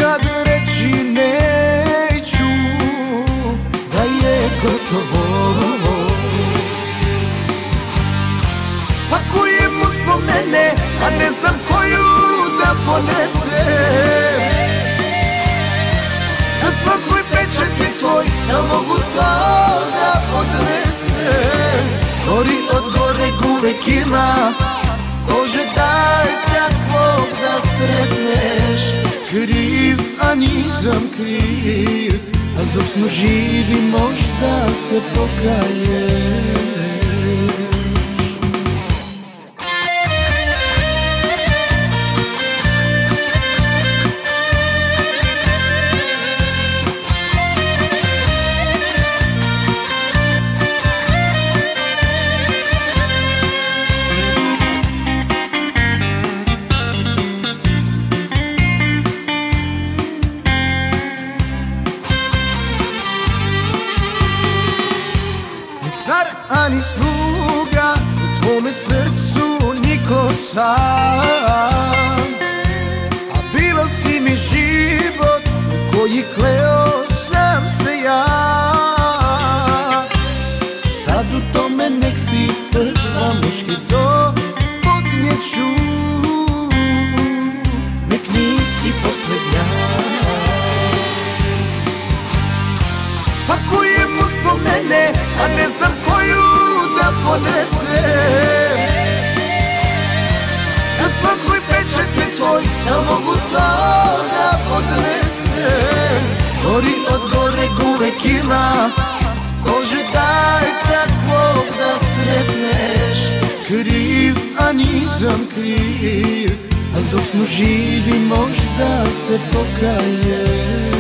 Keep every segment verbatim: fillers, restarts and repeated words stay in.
nikad reći neću da je gotovo. Pakujem uspomene, a ne znam koju da ponesem. Na svakoj pečeti tvoj, da mogu to da podnesem. Gori od goreg uvek ima, Bože daj takvog da sretneš. Kriv, a nisam kriv, al dok smo živi možda se pokaješ. Car, a ni sluga, u tvome srcu niko sam. A bilo si mi život u koji kleo sam se ja. Sad u tome nek si prva, muški to podnijeću. Nek nisi poslednja. Pakujem uspomene, a ne znam koju da podnesem. Na svakoj pečeti tvoj, da mogu to da podnesem. Gori od goreg uvek ima, Bože daj takvog da sretneš. Kriv, a nisam kriv, al dok smo živi možda se pokaješ.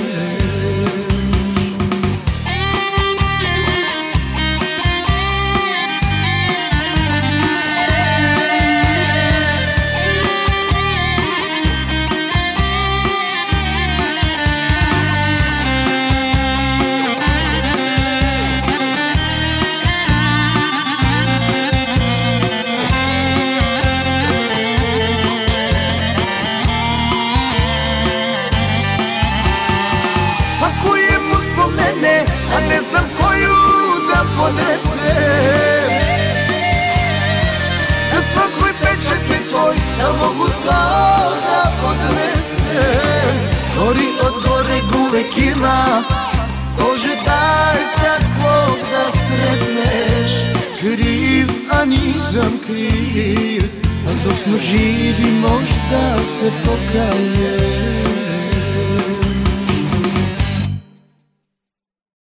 Pakujem uspomene, a ne znam koju da podnesem. Na svakoj pečeti tvoj, da mogu to da podnesem. Gori od goreg uvek ima, Bože daj takvog da sretneš. Kriv, a nisam kriv, al dok smo živi možda se pokaješ.